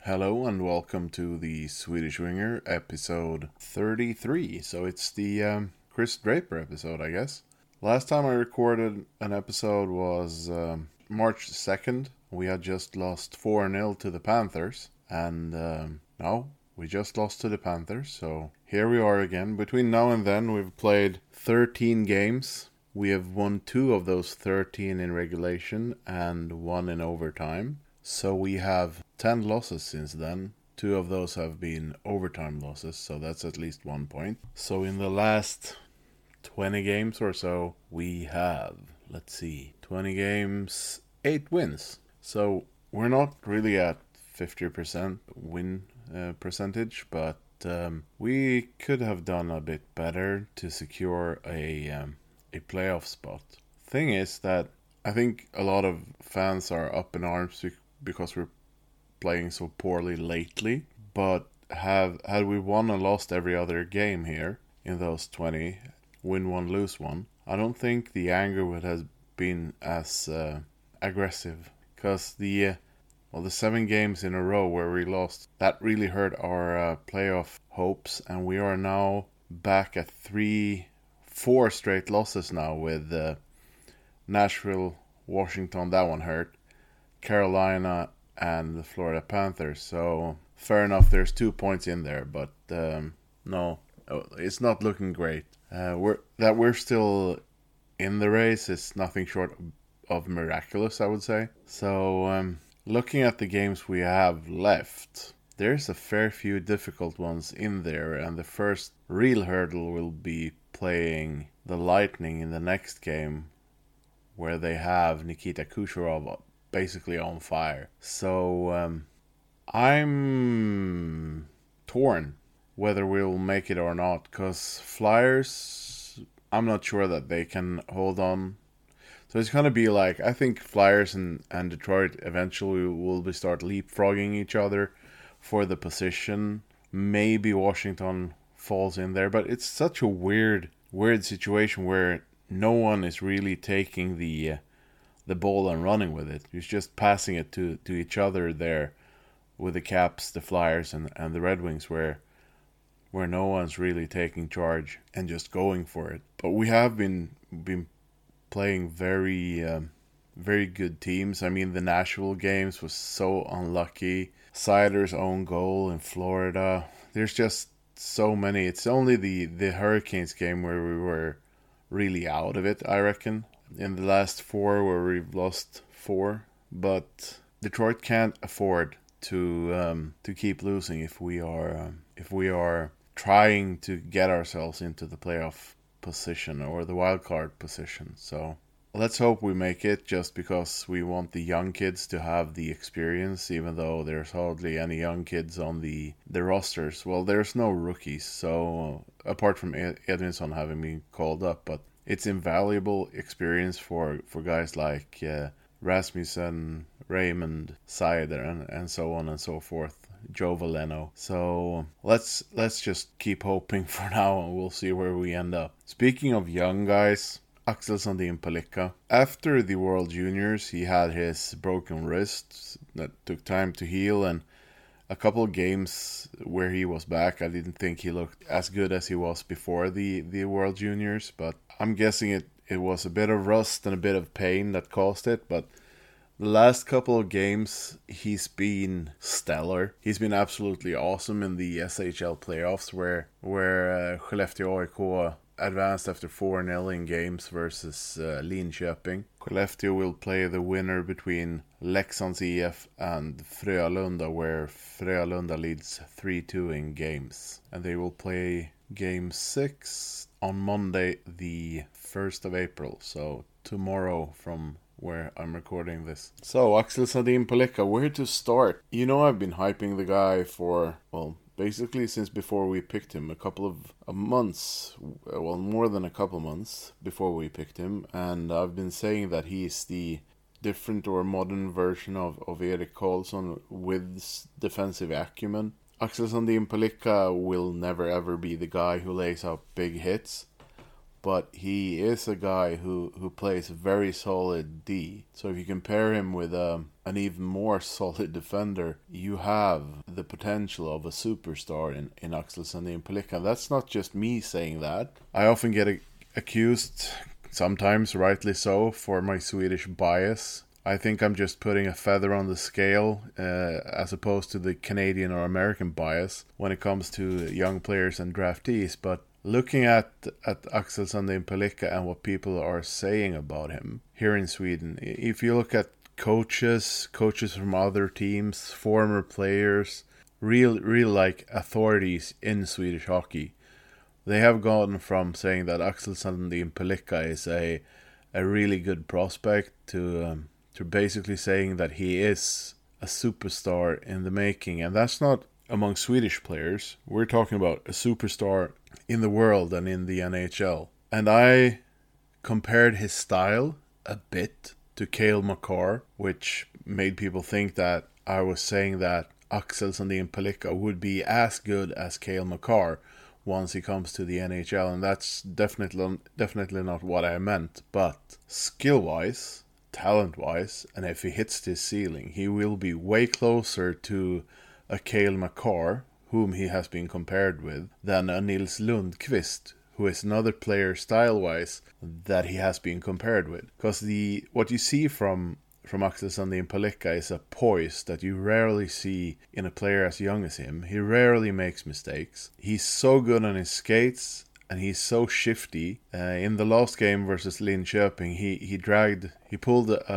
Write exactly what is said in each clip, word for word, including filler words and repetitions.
Hello and welcome to the Swedish Winger episode thirty-three. So it's the um, Chris Draper episode, I guess. Last time I recorded an episode was um, March second. We had just lost four nil to the Panthers. And um, now we just lost to the Panthers. So here we are again. Between now and then we've played thirteen games. We have won two of those thirteen in regulation and one in overtime. So we have ten losses since then. Two of those have been overtime losses, so that's at least one point. So in the last twenty games or so, we have, let's see, twenty games, eight wins. So we're not really at fifty percent win uh, percentage, but um, we could have done a bit better to secure a, um, a playoff spot. Thing is that I think a lot of fans are up in arms because we're playing so poorly lately, but have had we won and lost every other game here in those twenty, win one, lose one, I don't think the anger would have been as uh, aggressive, because the uh, well the seven games in a row where we lost, that really hurt our uh, playoff hopes, and we are now back at three, four straight losses now with uh, Nashville, Washington, that one hurt, Carolina, and the Florida Panthers. So fair enough, there's two points in there, but um, no, it's not looking great. Uh, we're that we're still in the race is nothing short of miraculous, I would say. So um, looking at the games we have left, there's a fair few difficult ones in there, and the first real hurdle will be playing the Lightning in the next game, where they have Nikita Kucherov basically on fire. So um, I'm torn whether we'll make it or not, because Flyers, I'm not sure that they can hold on. So it's going to be like, I think Flyers and, and Detroit eventually will be start leapfrogging each other for the position. Maybe Washington falls in there, but it's such a weird, weird situation where no one is really taking the uh, the ball and running with it. He's just passing it to, to each other there with the Caps, the Flyers, and, and the Red Wings, where where no one's really taking charge and just going for it. But we have been been playing very um, very good teams. I mean, the Nashville games was so unlucky. Sider's own goal in Florida. There's just so many. It's only the, the Hurricanes game where we were really out of it, I reckon. In the last four where we've lost four, but Detroit can't afford to um, to keep losing if we are um, if we are trying to get ourselves into the playoff position or the wild card position. So let's hope we make it, just because we want the young kids to have the experience, even though there's hardly any young kids on the the rosters. Well, there's no rookies, so apart from Ed- Edvinsson having been called up, but it's invaluable experience for, for guys like uh, Rasmussen, Raymond, Seider, and, and so on and so forth. Joe Veleno. So let's let's just keep hoping for now, and we'll see where we end up. Speaking of young guys, Axel Sandin Pellikka. After the World Juniors, he had his broken wrist that took time to heal, and a couple of games where he was back, I didn't think he looked as good as he was before the, the World Juniors, but I'm guessing it, it was a bit of rust and a bit of pain that caused it. But the last couple of games, he's been stellar. He's been absolutely awesome in the S H L playoffs, where where uh, Skellefteå A I K advanced after four nil in games versus uh, Linköping. Skellefteå will play the winner between Leksands I F and Frölunda, where Frölunda leads three two in games. And they will play game six on Monday, the first of April. So tomorrow from where I'm recording this. So, Axel Sandin Pellikka, where to start? You know, I've been hyping the guy for, well, basically since before we picked him, a couple of uh, months, well, more than a couple months before we picked him, and I've been saying that he's the different or modern version of, of Erik Karlsson with defensive acumen. Axel Sandin Pellikka will never ever be the guy who lays out big hits, but he is a guy who, who plays very solid D. So if you compare him with um, an even more solid defender, you have the potential of a superstar in, in Axel Sandin Pellikka. That's not just me saying that. I often get a, accused, sometimes rightly so, for my Swedish bias. I think I'm just putting a feather on the scale uh, as opposed to the Canadian or American bias when it comes to young players and draftees. But looking at, at Axel Sandin Pellikka and what people are saying about him here in Sweden, if you look at coaches, coaches from other teams, former players, real, real like authorities in Swedish hockey, they have gone from saying that Axel Sandin Pellikka is a a really good prospect to um, to basically saying that he is a superstar in the making. And that's not among Swedish players. We're talking about a superstar in the world and in the N H L. And I compared his style a bit to Cale Makar, which made people think that I was saying that Axel Sandin Pellikka would be as good as Cale Makar once he comes to the N H L, and that's definitely definitely not what I meant. But skill-wise, talent-wise, and if he hits this ceiling, he will be way closer to a Cale Makar, whom he has been compared with, than a Nils Lundqvist, who is another player style-wise that he has been compared with. Because the what you see from from Axel Sandin Pellikka is a poise that you rarely see in a player as young as him. He rarely makes mistakes. He's so good on his skates, and he's so shifty. Uh, in the last game versus Linköping, he, he dragged, he pulled a,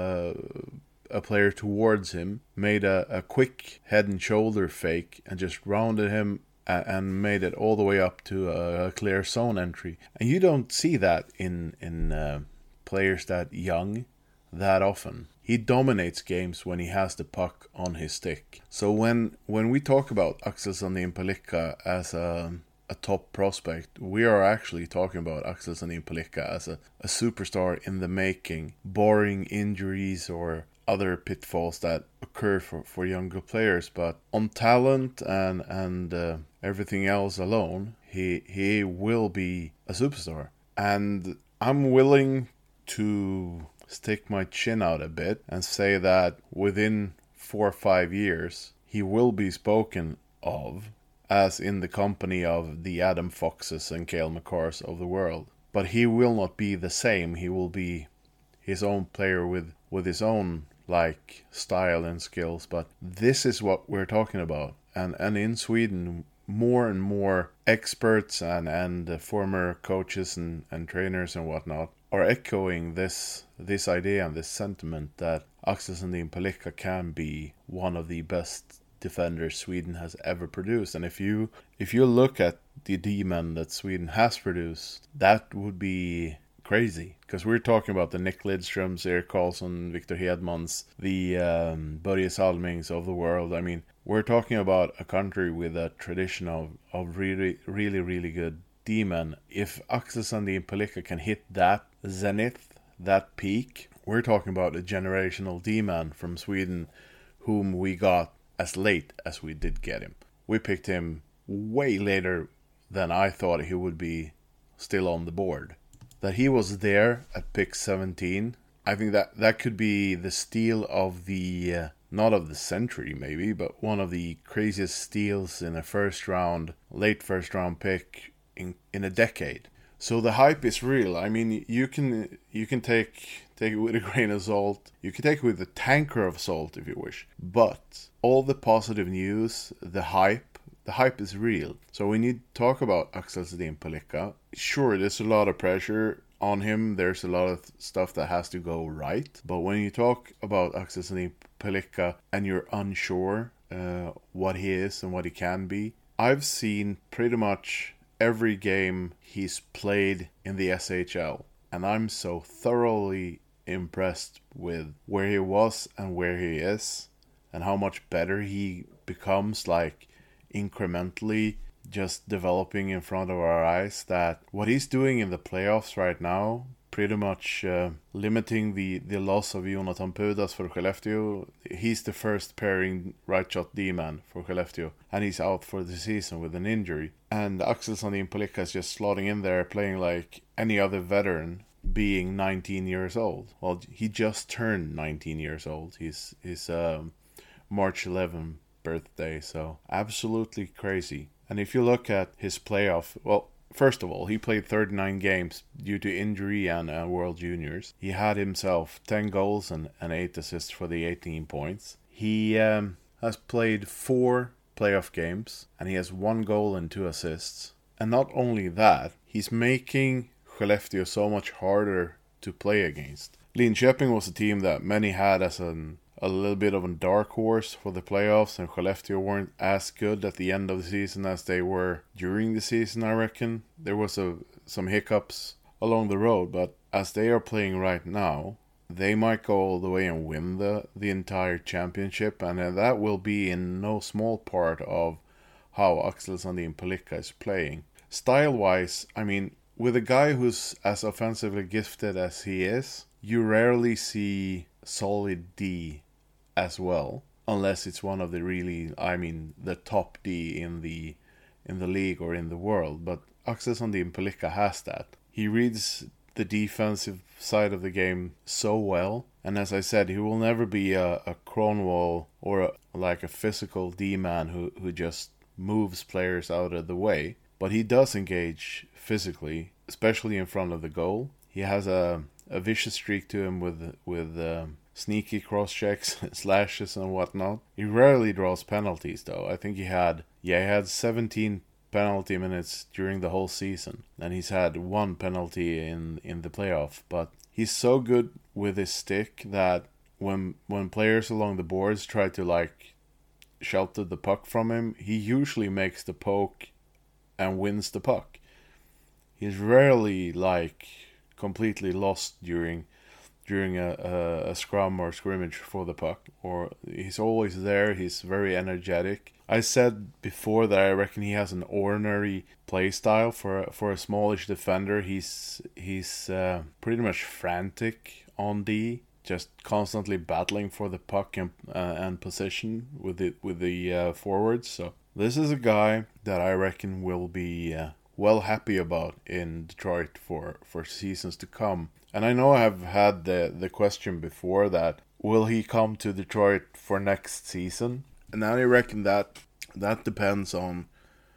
a, a player towards him, made a, a quick head and shoulder fake, and just rounded him and made it all the way up to a clear zone entry. And you don't see that in, in uh, players that young that often. He dominates games when he has the puck on his stick. So when when we talk about Axel Sandin Pellikka as a, a top prospect, we are actually talking about Axel Sandin Pellikka as a, a superstar in the making, barring injuries or other pitfalls that occur for, for younger players. But on talent and and uh, everything else alone, he he will be a superstar. And I'm willing to stick my chin out a bit and say that within four or five years he will be spoken of as in the company of the Adam Foxes and Cale Makars of the world. But he will not be the same. He will be his own player with, with his own like style and skills. But this is what we're talking about. And and in Sweden, more and more experts and, and uh, former coaches and, and trainers and whatnot are echoing this this idea and this sentiment that Axel Sandin Pellikka can be one of the best defenders Sweden has ever produced. And if you if you look at the D-men that Sweden has produced, that would be crazy. Because we're talking about the Nick Lidströms, Erik Karlsson, Victor Hedmans, the um, Börje Salmings of the world. I mean, we're talking about a country with a tradition of, of really, really, really good D-men. If Axel Sandin Pellikka can hit that zenith, that peak, we're talking about a generational D-man from Sweden whom we got as late as we did get him. We picked him way later than I thought he would be still on the board. That he was there at pick seventeen, I think that that could be the steal of the, uh, not of the century maybe, but one of the craziest steals in a first round, late first round pick in, in a decade. So the hype is real. I mean, you can you can take take it with a grain of salt. You can take it with a tanker of salt if you wish. But all the positive news, the hype, the hype is real. So when you talk about Axel Sandin Pellikka, sure, there's a lot of pressure on him. There's a lot of stuff that has to go right. But when you talk about Axel Sandin Pellikka and you're unsure uh, what he is and what he can be, I've seen pretty much every game he's played in the S H L, and I'm so thoroughly impressed with where he was and where he is and how much better he becomes, like incrementally just developing in front of our eyes, that what he's doing in the playoffs right now pretty much uh, limiting the, the loss of Jonathan Pudas for Skellefteå. He's the first pairing right shot D-man for Skellefteå, and he's out for the season with an injury. And Axel Sandin Polika is just slotting in there, playing like any other veteran, being nineteen years old. Well, he just turned nineteen years old. He's his um, March eleventh birthday, so absolutely crazy. And if you look at his playoff, well, first of all, he played thirty-nine games due to injury and uh, World Juniors. He had himself ten goals and, and eight assists for the eighteen points. He um, has played four playoff games, and he has one goal and two assists. And not only that, he's making Skellefteå so much harder to play against. Linköping was a team that many had as an a little bit of a dark horse for the playoffs, and Skellefteå weren't as good at the end of the season as they were during the season, I reckon. There was a, some hiccups along the road, but as they are playing right now, they might go all the way and win the, the entire championship, and uh, that will be in no small part of how Axel Sandin Polika is playing. Style-wise, I mean, with a guy who's as offensively gifted as he is, you rarely see solid D as well, unless it's one of the really, I mean, the top D in the in the league or in the world. But Axel Sandin Polika has that. He reads the defensive side of the game so well, and as I said, he will never be a, a Kronwall or a, like a physical D-man who, who just moves players out of the way, but he does engage physically, especially in front of the goal. He has a, a vicious streak to him with with um, sneaky cross checks, slashes and whatnot. He rarely draws penalties though. I think he had, yeah, he had seventeen penalty minutes during the whole season, and he's had one penalty in, in the playoff. But he's so good with his stick that when when players along the boards try to like shelter the puck from him, he usually makes the poke and wins the puck. He's rarely like completely lost during during a, a, a scrum or scrimmage for the puck, or he's always there. He's very energetic. I said before that I reckon he has an ordinary play style for for a smallish defender. He's he's uh, pretty much frantic on D, just constantly battling for the puck and uh, and position with the with the uh, forwards. So this is a guy that I reckon will be uh, well happy about in Detroit for, for seasons to come. And I know I have had the, the question before that, will he come to Detroit for next season? And I reckon that that depends on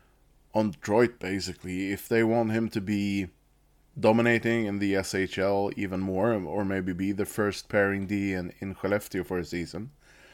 on Detroit basically. If they want him to be dominating in the S H L even more, or maybe be the first pairing D in, in Skellefteå for a season,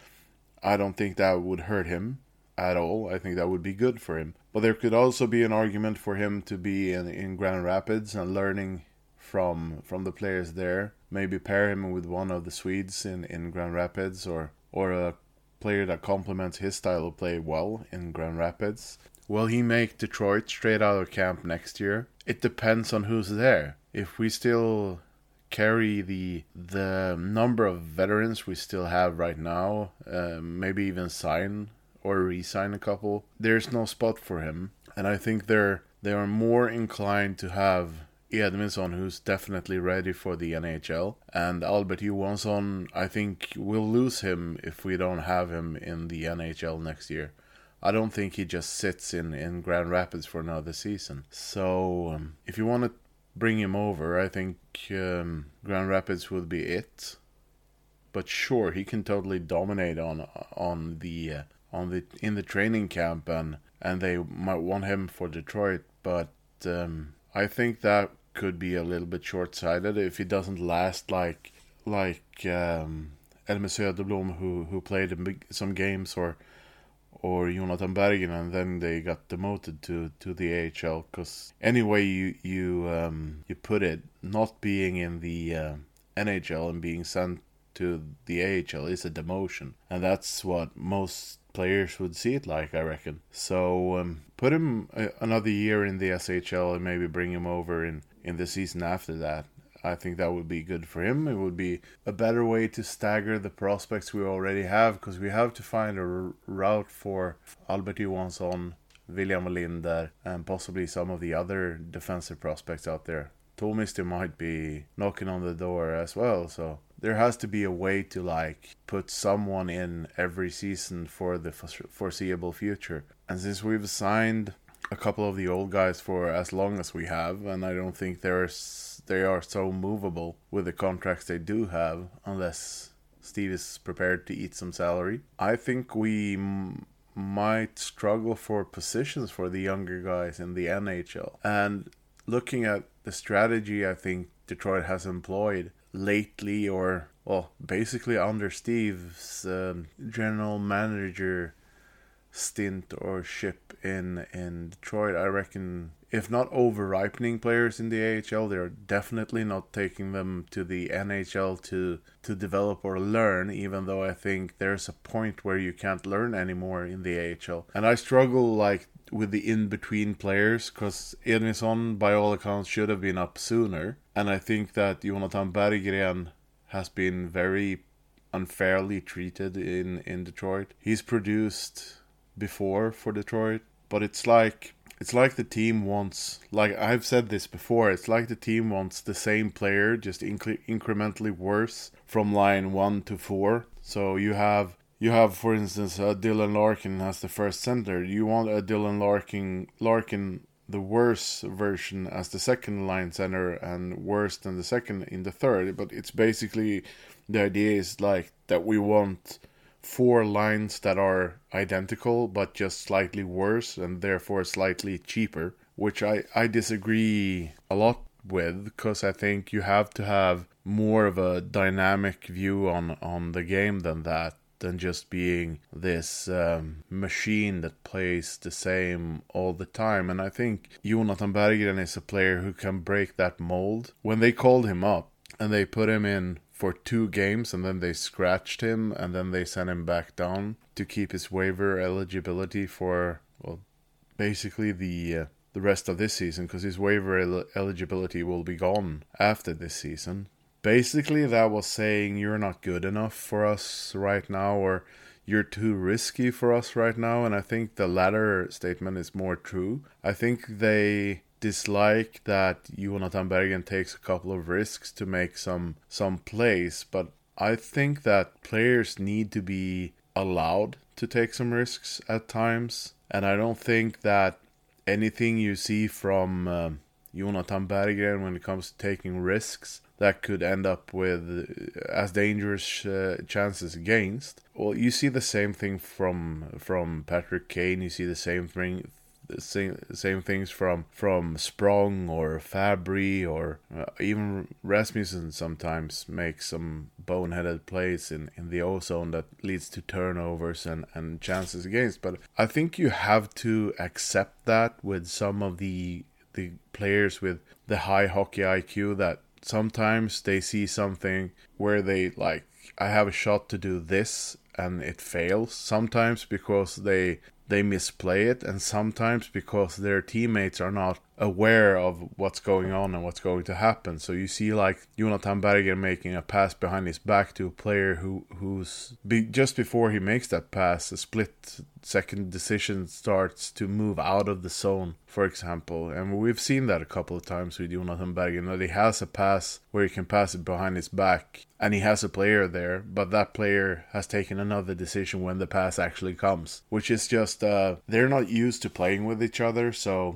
I don't think that would hurt him at all. I think that would be good for him. But there could also be an argument for him to be in, in Grand Rapids and learning from from the players there. Maybe pair him with one of the Swedes in, in Grand Rapids, or, or a player that complements his style of play well in Grand Rapids. Will he make Detroit straight out of camp next year? It depends on who's there. If we still carry the the number of veterans we still have right now, uh, maybe even sign or re-sign a couple, there's no spot for him. And I think they're they are more inclined to have Edvinsson, who's definitely ready for the N H L, and Albert Johansson. I think we'll lose him if we don't have him in the N H L next year. I don't think he just sits in, in Grand Rapids for another season. So um, if you want to bring him over, I think um, Grand Rapids would be it. But sure, he can totally dominate on on the uh, on the in the training camp, and and they might want him for Detroit. But um, I think that could be a little bit short-sighted if he doesn't last like like um, Elmer Söderblom, who who played in big, some games, or or Jonathan Bergen, and then they got demoted to, to the A H L. Because anyway you you um, you put it, not being in the uh, N H L and being sent to the A H L is a demotion, and that's what most players would see it like, I reckon. So um, put him a, another year in the S H L and maybe bring him over in, in the season after that. I think that would be good for him. It would be a better way to stagger the prospects we already have, because we have to find a r- route for Albert Johansson, William Linder, and possibly some of the other defensive prospects out there. Tuomisto might be knocking on the door as well. So there has to be a way to like put someone in every season for the foreseeable future. And since we've signed a couple of the old guys for as long as we have, and I don't think they're they are so movable with the contracts they do have, unless Steve is prepared to eat some salary. I think we m- might struggle for positions for the younger guys in the N H L. And looking at the strategy I think Detroit has employed lately, or well, basically under Steve's um, general manager stint or ship in in Detroit, I reckon if not over ripening players in the A H L, they're definitely not taking them to the N H L to to develop or learn, even though I think there's a point where you can't learn anymore in the A H L. And I struggle like with the in-between players, because Edvinsson by all accounts should have been up sooner, and I think that Jonathan Berggren has been very unfairly treated in, in Detroit. He's produced before for Detroit, but it's like it's like the team wants, like I've said this before, it's like the team wants the same player, just incre- incrementally worse from line one to four. So you have you have for instance uh, Dylan Larkin as the first center. You want a Dylan Larkin Larkin the worse version as the second line center, and worse than the second in the third. But it's basically, the idea is like that we want four lines that are identical but just slightly worse and therefore slightly cheaper, which I, I disagree a lot with, because I think you have to have more of a dynamic view on, on the game than that, than just being this um, machine that plays the same all the time. And I think Jonathan Berggren is a player who can break that mold. When they called him up and they put him in for two games and then they scratched him and then they sent him back down to keep his waiver eligibility for, well, basically the uh, the rest of this season, because his waiver el- eligibility will be gone after this season. Basically that was saying you're not good enough for us right now, or you're too risky for us right now, and I think the latter statement is more true. I think they dislike that Jonathan Berggren takes a couple of risks to make some some plays, but I think that players need to be allowed to take some risks at times, and I don't think that anything you see from uh, Jonathan Berggren when it comes to taking risks that could end up with as dangerous uh, chances against. Well, you see the same thing from from Patrick Kane, you see the same thing The same, same things from from Sprong or Fabry, or uh, even Rasmussen sometimes makes some boneheaded plays in, in the O-zone that leads to turnovers and, and chances against. But I think you have to accept that with some of the the players with the high hockey I Q, that sometimes they see something where they like, I have a shot to do this, and it fails. Sometimes because they they misplay it, and sometimes because their teammates are not aware of what's going on and what's going to happen. So you see like Jonathan Berggren making a pass behind his back to a player who who's be, just before he makes that pass, a split second decision starts to move out of the zone, for example. And we've seen that a couple of times with Jonathan Berggren, that he has a pass where he can pass it behind his back and he has a player there, but that player has taken another decision when the pass actually comes, which is just uh, they're not used to playing with each other. So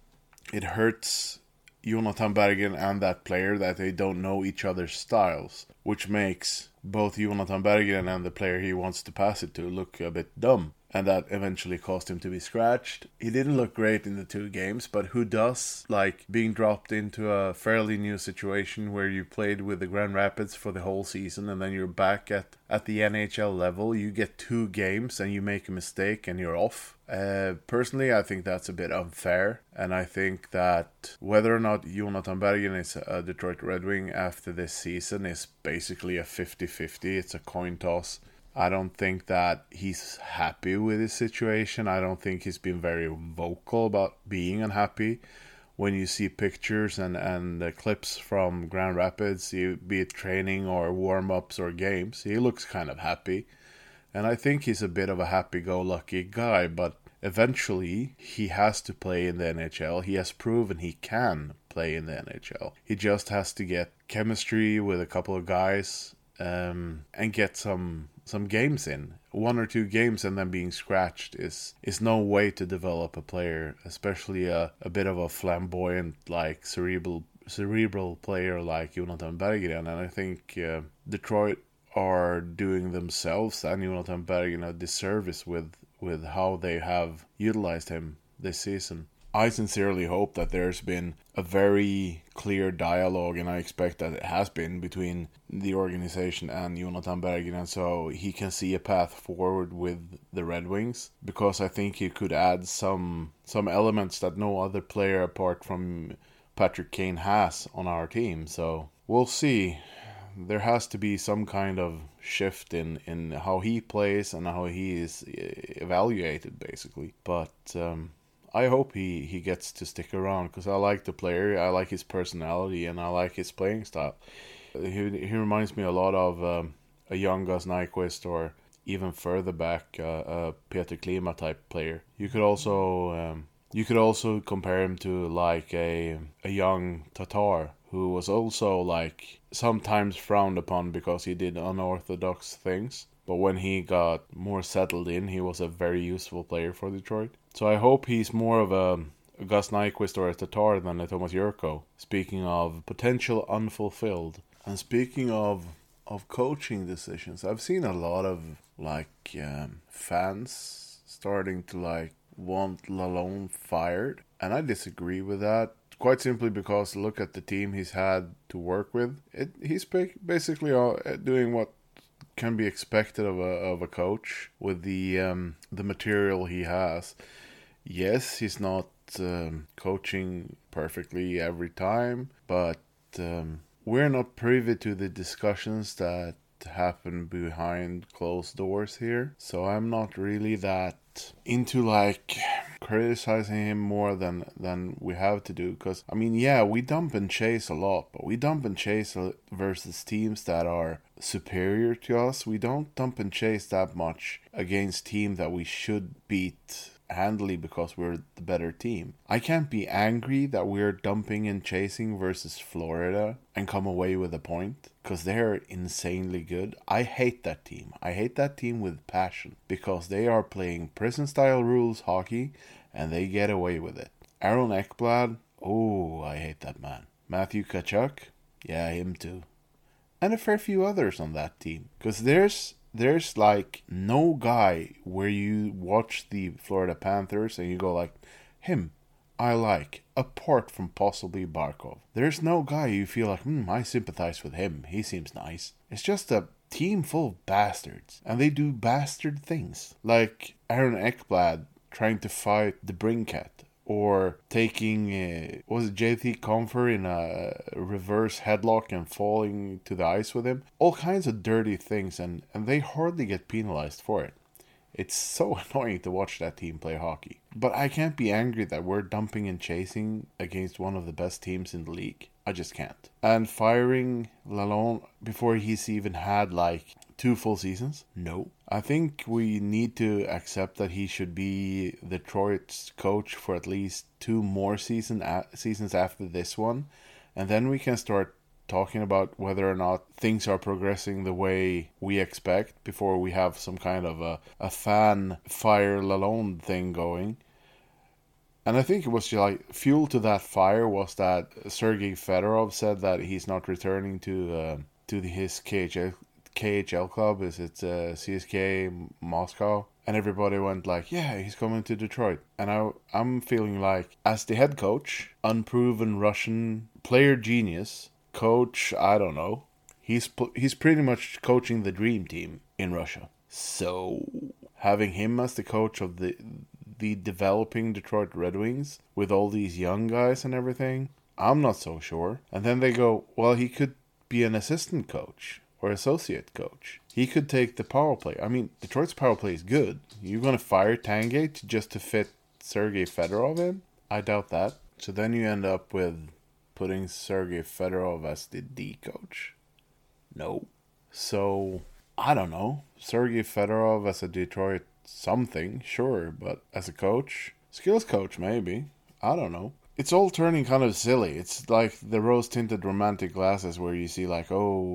it hurts Jonathan Berggren and that player that they don't know each other's styles, which makes both Jonathan Berggren and the player he wants to pass it to look a bit dumb. And that eventually caused him to be scratched. He didn't look great in the two games, but who does? Like being dropped into a fairly new situation where you played with the Grand Rapids for the whole season and then you're back at, at the N H L level. You get two games and you make a mistake and you're off. Uh, personally, I think that's a bit unfair. And I think that whether or not Jonathan Berggren is a Detroit Red Wing after this season is basically a fifty-fifty. It's a coin toss. I don't think that he's happy with his situation. I don't think he's been very vocal about being unhappy. When you see pictures and, and the clips from Grand Rapids, be it training or warm-ups or games, he looks kind of happy. And I think he's a bit of a happy-go-lucky guy, but eventually he has to play in the N H L. He has proven he can play in the N H L. He just has to get chemistry with a couple of guys um, and get some some games in. One or two games and then being scratched is is no way to develop a player, especially a, a bit of a flamboyant, like cerebral cerebral player like Jonathan Berggren. And I think uh, Detroit are doing themselves and Jonathan Berggren a disservice with with how they have utilized him this season. I sincerely hope that there's been a very clear dialogue, and I expect that it has been, between the organization and Jonathan Berggren, so he can see a path forward with the Red Wings, because I think he could add some some elements that no other player apart from Patrick Kane has on our team. So we'll see. There has to be some kind of shift in, in how he plays and how he is evaluated, basically. But um, I hope he, he gets to stick around, because I like the player, I like his personality, and I like his playing style. He, he reminds me a lot of um, a young Gus Nyquist, or even further back, uh, a Peter Klima type player. You could also um, you could also compare him to like a a young Tatar, who was also like sometimes frowned upon because he did unorthodox things. But when he got more settled in, he was a very useful player for Detroit. So I hope he's more of a, a Gus Nyquist or a Tatar than a Thomas Jurko. Speaking of potential unfulfilled. And speaking of of coaching decisions, I've seen a lot of like um, fans starting to like want Lalonde fired. And I disagree with that. Quite simply because look at the team he's had to work with. It, he's basically doing what can be expected of a of a coach with the um, the material he has. Yes, he's not um, coaching perfectly every time, but um, we're not privy to the discussions that happen behind closed doors here. So I'm not really that into like criticizing him more than than we have to do, because I mean, yeah, we dump and chase a lot, but we dump and chase versus teams that are superior to us. We don't dump and chase that much against teams that we should beat handily because we're the better team. I can't be angry that we're dumping and chasing versus Florida and come away with a point, because they're insanely good. I hate that team. I hate that team with passion, because they are playing prison style rules hockey and they get away with it. Aaron Ekblad, oh, I hate that man. Matthew Tkachuk, yeah, him too. And a fair few others on that team, because there's There's like no guy where you watch the Florida Panthers and you go like, him, I like, apart from possibly Barkov. There's no guy you feel like, hmm, I sympathize with him. He seems nice. It's just a team full of bastards. And they do bastard things. Like Aaron Ekblad trying to fight the Brinkat. Or taking, uh, was it J T Compher in a reverse headlock and falling to the ice with him? All kinds of dirty things, and, and they hardly get penalized for it. It's so annoying to watch that team play hockey. But I can't be angry that we're dumping and chasing against one of the best teams in the league. I just can't. And firing Lalonde before he's even had like two full seasons? No. I think we need to accept that he should be Detroit's coach for at least two more season a- seasons after this one. And then we can start talking about whether or not things are progressing the way we expect before we have some kind of a, a fan fire Lalonde thing going. And I think it was like fuel to that fire was that Sergei Fedorov said that he's not returning to uh, to the, his K H L, K H L club. Is it uh, C S K A Moscow? And everybody went like, yeah, he's coming to Detroit. And I, I'm feeling like, as the head coach, unproven Russian player genius, coach, I don't know, he's he's pretty much coaching the dream team in Russia. So having him as the coach of the the developing Detroit Red Wings with all these young guys and everything, I'm not so sure. And then they go, well, he could be an assistant coach or associate coach. He could take the power play. I mean, Detroit's power play is good. You're going to fire Tangate just to fit Sergei Fedorov in? I doubt that. So then you end up with putting Sergei Fedorov as the D coach? No. So, I don't know. Sergei Fedorov as a Detroit something, sure, but as a coach, skills coach, maybe. I don't know. It's all turning kind of silly. It's like the rose-tinted romantic glasses where you see like,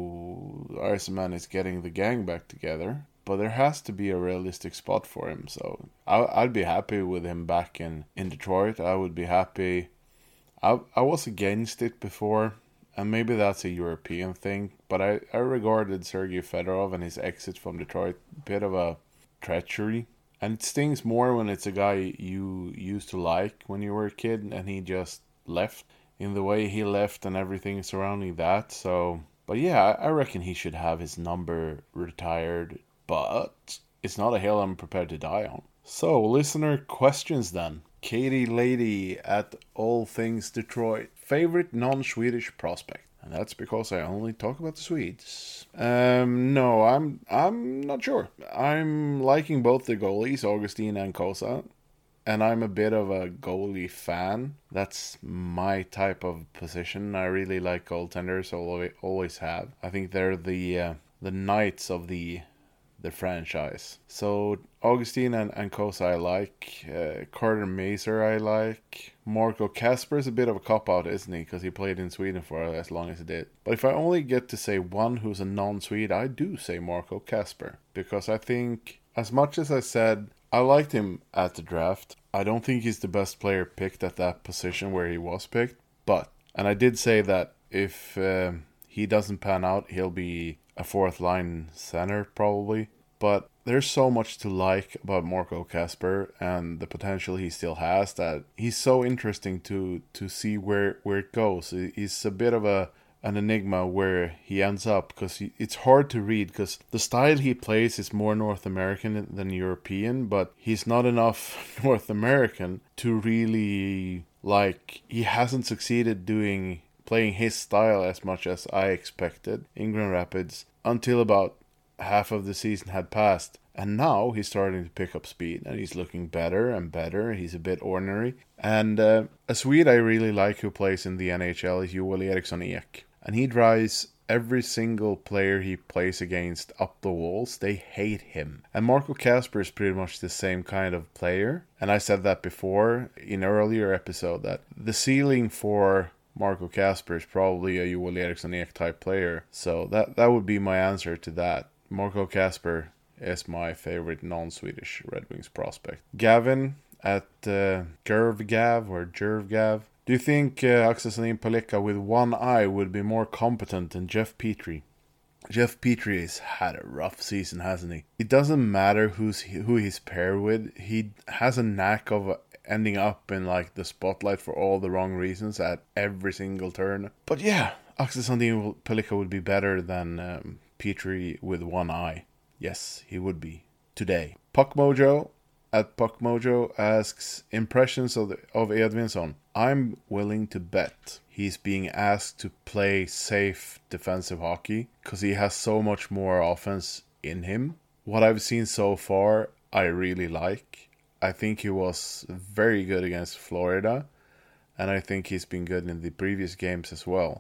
oh, Arsenal is getting the gang back together. But there has to be a realistic spot for him. So I, I'd be happy with him back in, in Detroit. I would be happy. I, I was against it before, and maybe that's a European thing. But I, I regarded Sergei Fedorov and his exit from Detroit a bit of a treachery. And it stings more when it's a guy you used to like when you were a kid and he just left in the way he left and everything surrounding that. So, but yeah, I reckon he should have his number retired, but it's not a hill I'm prepared to die on. So, listener questions then. Katie Lady at All Things Detroit. Favorite non-Swedish prospect? And that's because I only talk about the Swedes. Um, no, I'm I'm not sure. I'm liking both the goalies, Augustin and Kosa. And I'm a bit of a goalie fan. That's my type of position. I really like goaltenders, always always have. I think they're the uh, the knights of the the franchise. So Augustin and, and Kosa I like. Uh, Carter Maser I like. Marco Kasper is a bit of a cop-out, isn't he? Because he played in Sweden for as long as he did. But if I only get to say one who's a non-Swede, I do say Marco Kasper. Because I think, as much as I said, I liked him at the draft, I don't think he's the best player picked at that position where he was picked. But, and I did say that if uh, he doesn't pan out, he'll be a fourth line center probably. But there's so much to like about Marco Kasper and the potential he still has that he's so interesting to to see where, where it goes. He's a bit of a an enigma where he ends up because it's hard to read because the style he plays is more North American than European, but he's not enough North American to really, like, he hasn't succeeded doing playing his style as much as I expected in Grand Rapids until about half of the season had passed. And now he's starting to pick up speed and he's looking better and better. He's a bit ordinary. And uh, a Swede I really like who plays in the N H L is Joel Eriksson Ek. And he drives every single player he plays against up the walls. They hate him. And Marco Kasper is pretty much the same kind of player. And I said that before in an earlier episode that the ceiling for Marco Kasper is probably a Joel Eriksson Ek type player. So that, that would be my answer to that. Marco Kasper is my favorite non-Swedish Red Wings prospect. Gavin at uh, Gervgav or Gervgav. Do you think uh, Axel Sandin Pellikka with one eye would be more competent than Jeff Petrie? Jeff Petrie has had a rough season, hasn't he? It doesn't matter who's who he's paired with. He has a knack of ending up in like the spotlight for all the wrong reasons at every single turn. But yeah, Axel Sandin Pellikka would be better than um, Petrie with one eye. Yes, he would be. Today. Puck Mojo at Puck Mojo asks impressions of the, of Edvinsson. I'm willing to bet he's being asked to play safe defensive hockey because he has so much more offense in him. What I've seen so far, I really like. I think he was very good against Florida, and I think he's been good in the previous games as well.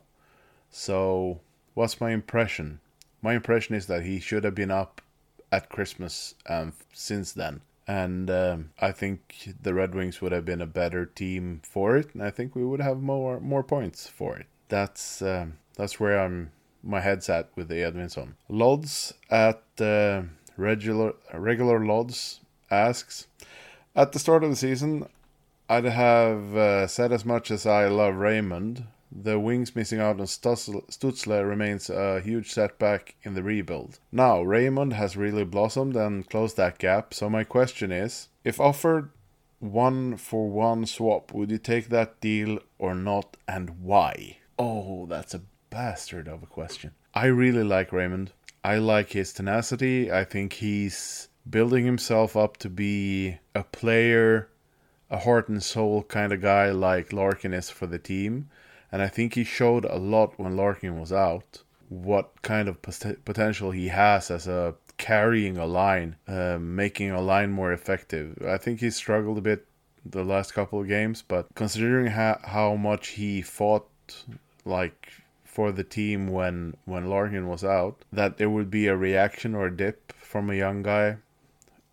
So, what's my impression? My impression is that he should have been up at Christmas um, since then. And um, I think the Red Wings would have been a better team for it, and I think we would have more more points for it. That's um, that's where I'm my head's at with the Edvinsson. Lods at uh, regular regular Lods asks, at the start of the season, I'd have uh, said as much as I love Raymond. The Wings missing out on Stutzle remains a huge setback in the rebuild. Now, Raymond has really blossomed and closed that gap, so my question is, if offered one for one swap, would you take that deal or not, and why? Oh, that's a bastard of a question. I really like Raymond. I like his tenacity. I think he's building himself up to be a player, a heart and soul kind of guy like Larkin is for the team. And I think he showed a lot when Larkin was out, what kind of pot- potential he has as a carrying a line, uh, making a line more effective. I think he struggled a bit the last couple of games, but considering ha- how much he fought like for the team when, when Larkin was out, that there would be a reaction or a dip from a young guy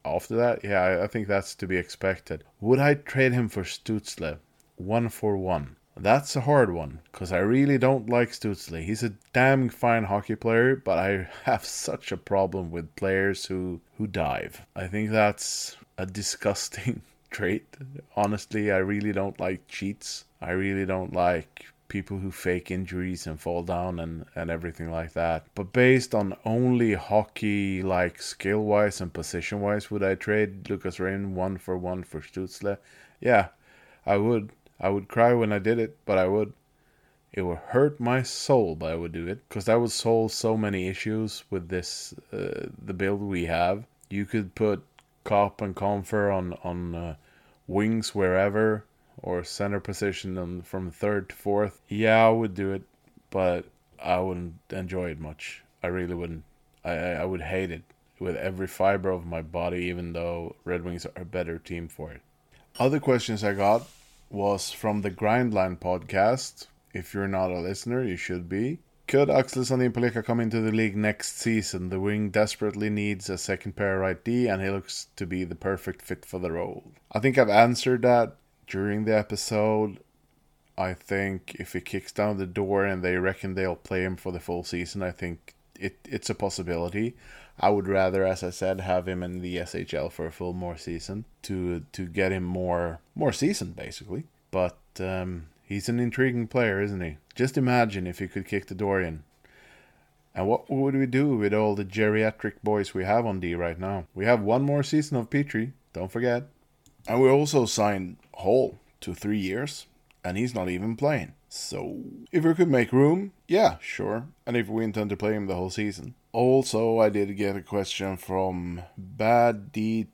after that, yeah, I, I think that's to be expected. Would I trade him for Stutzle? One for one. That's a hard one, because I really don't like Stutzle. He's a damn fine hockey player, but I have such a problem with players who, who dive. I think that's a disgusting trait. Honestly, I really don't like cheats. I really don't like people who fake injuries and fall down and, and everything like that. But based on only hockey, like skill-wise and position-wise, would I trade Lucas Raymond one for one for Stutzle? Yeah, I would. I would cry when I did it, but I would. It would hurt my soul, but I would do it. Because that would solve so many issues with this, uh, the build we have. You could put Cop and Comfer on, on uh, wings wherever, or center position on, from third to fourth. Yeah, I would do it, but I wouldn't enjoy it much. I really wouldn't. I, I, I would hate it with every fiber of my body, even though Red Wings are a better team for it. Other questions I got was from the Grindline podcast. If you're not a listener, you should be. Could Axel Sandin Pellikka come into the league next season? The wing desperately needs a second pair of right D, and he looks to be the perfect fit for the role. I think I've answered that during the episode. I think if he kicks down the door and they reckon they'll play him for the full season, I think it it's a possibility. I would rather, as I said, have him in the S H L for a full more season to to get him more more season basically. But um, he's an intriguing player, isn't he? Just imagine if he could kick the door in. And what would we do with all the geriatric boys we have on D right now? We have one more season of Petrie, don't forget. And we also signed Hall to three years, and he's not even playing. So, if we could make room, yeah, sure. And if we intend to play him the whole season. Also, I did get a question from Baditoop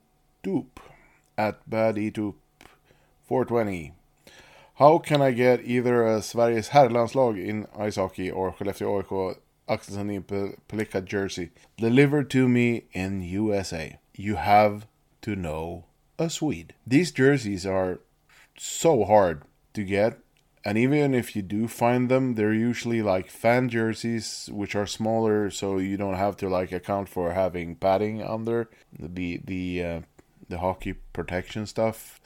at Baditoop four twenty. How can I get either a Sveriges herrlandslag in ice hockey or Skellefteå A I K Axel Sandin Pellikka jersey delivered to me in U S A? You have to know a Swede. These jerseys are so hard to get, and even if you do find them, they're usually like fan jerseys, which are smaller, so you don't have to like account for having padding under the the uh, the hockey protection stuff.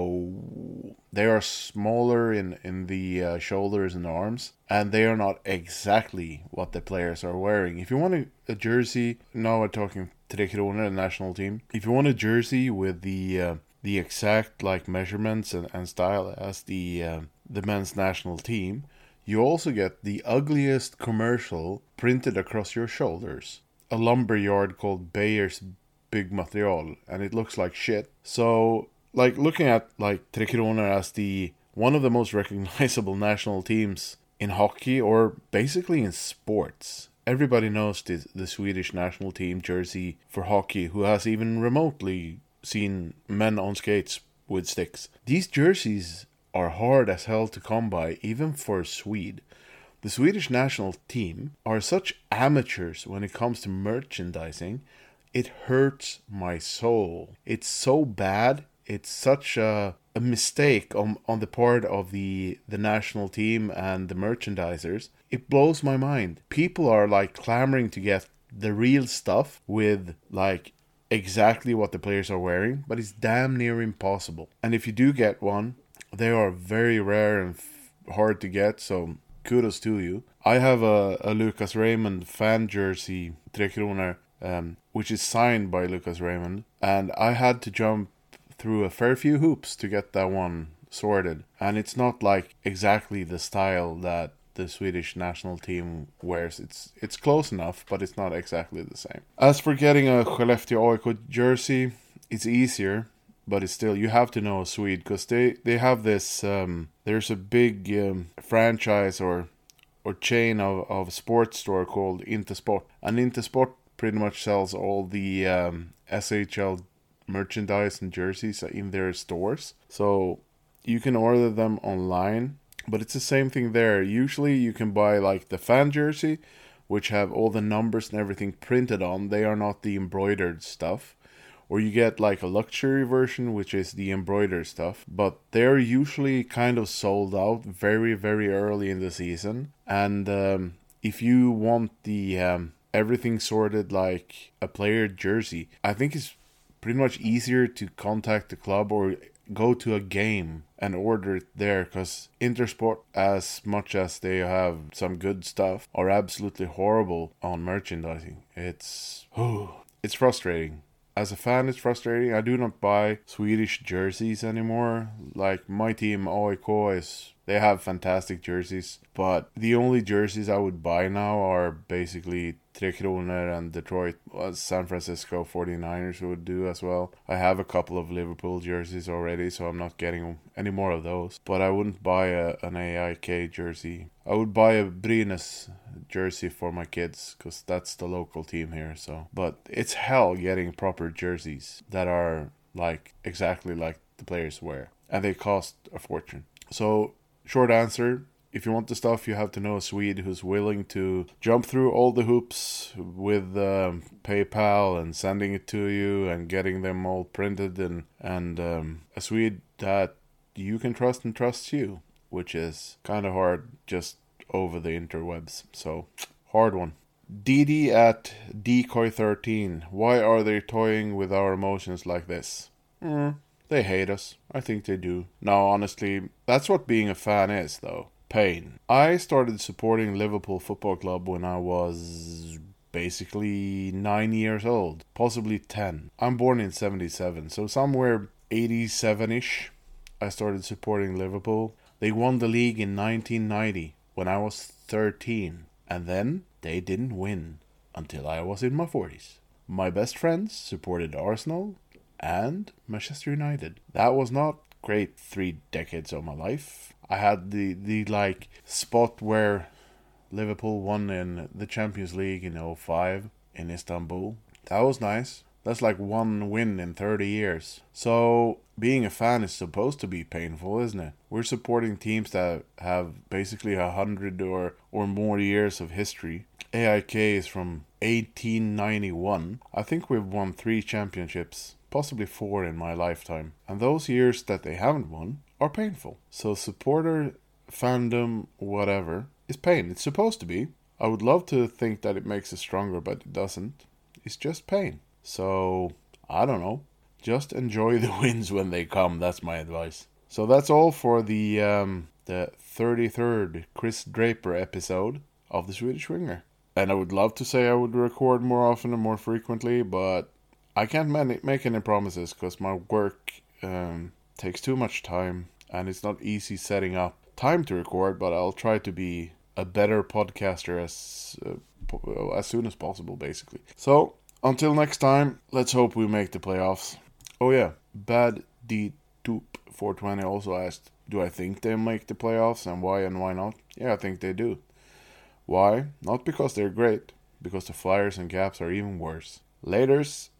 So they are smaller in in the uh, shoulders and arms, and they are not exactly what the players are wearing. If you want a, a jersey, now we're talking Tre Kronor, the national team. If you want a jersey with the uh, the exact like measurements and, and style as the uh, the men's national team, you also get the ugliest commercial printed across your shoulders. A lumber yard called Bayer's Big Material, and it looks like shit. So, like looking at like Tre Kronor as the one of the most recognizable national teams in hockey, or basically in sports. Everybody knows the, the Swedish national team jersey for hockey, who has even remotely seen men on skates with sticks. These jerseys are hard as hell to come by, even for a Swede. The Swedish national team are such amateurs when it comes to merchandising. It hurts my soul. It's so bad. It's such a, a mistake on, on the part of the, the national team and the merchandisers. It blows my mind. People are like clamoring to get the real stuff with like exactly what the players are wearing, but it's damn near impossible. And if you do get one, they are very rare and f- hard to get, so kudos to you. I have a, a Lucas Raymond fan jersey, Tre Kronor, um, which is signed by Lucas Raymond, and I had to jump through a fair few hoops to get that one sorted. And it's not like exactly the style that the Swedish national team wears. It's it's close enough, but it's not exactly the same. As for getting a Skellefteå A I K jersey, it's easier, but it's still, you have to know a Swede, because they, they have this, um, there's a big um, franchise or or chain of, of sports store called Intersport, and Intersport pretty much sells all the um, S H L merchandise and jerseys in their stores. So you can order them online, but it's the same thing there. Usually you can buy like the fan jersey, which have all the numbers and everything printed on. They are not the embroidered stuff. Or you get like a luxury version, which is the embroidered stuff. But they're usually kind of sold out very, very early in the season. And um, if you want the um, everything sorted like a player jersey, I think it's pretty much easier to contact the club or go to a game and order it there, because Intersport, as much as they have some good stuff, are absolutely horrible on merchandising. It's it's frustrating. As a fan, it's frustrating. I do not buy Swedish jerseys anymore. Like my team, A I K, is they have fantastic jerseys, but the only jerseys I would buy now are basically Tre Kronor and Detroit. Well, San Francisco forty-niners would do as well. I have a couple of Liverpool jerseys already, so I'm not getting any more of those. But I wouldn't buy a, an A I K jersey. I would buy a Brynäs jersey for my kids, because that's the local team here. So, but it's hell getting proper jerseys that are like exactly like the players wear, and they cost a fortune. So, short answer, if you want the stuff, you have to know a Swede who's willing to jump through all the hoops with um, PayPal and sending it to you and getting them all printed, and, and um, a Swede that you can trust and trusts you, which is kind of hard just over the interwebs. So, hard one. D D at Decoy thirteen. Why are they toying with our emotions like this? Mm, they hate us. I think they do. Now, honestly, that's what being a fan is, though. Pain. I started supporting Liverpool Football Club when I was basically nine years old, possibly ten. I'm born in seventy-seven, so somewhere eighty-seven-ish I started supporting Liverpool. They won the league in nineteen ninety when I was thirteen, and then they didn't win until I was in my forties. My best friends supported Arsenal and Manchester United. That was not great three decades of my life. I had the, the like spot where Liverpool won in the Champions League in oh five in Istanbul. That was nice. That's like one win in thirty years. So being a fan is supposed to be painful, isn't it? We're supporting teams that have basically a hundred or, or more years of history. A I K is from eighteen ninety-one. I think we've won three championships, possibly four in my lifetime. And those years that they haven't won are painful. So supporter, fandom, whatever, is pain. It's supposed to be. I would love to think that it makes us stronger, but it doesn't. It's just pain. So, I don't know. Just enjoy the wins when they come. That's my advice. So that's all for the um, the thirty-third Chris Draper episode of The Swedish Winger. And I would love to say I would record more often and more frequently, but I can't man- make any promises because my work um, takes too much time and it's not easy setting up time to record, but I'll try to be a better podcaster as, uh, po- as soon as possible, basically. So, until next time, let's hope we make the playoffs. Oh yeah, Bad D Toop four twenty also asked, do I think they'll make the playoffs and why and why not? Yeah, I think they do. Why? Not because they're great, because the Flyers and Caps are even worse. Laters.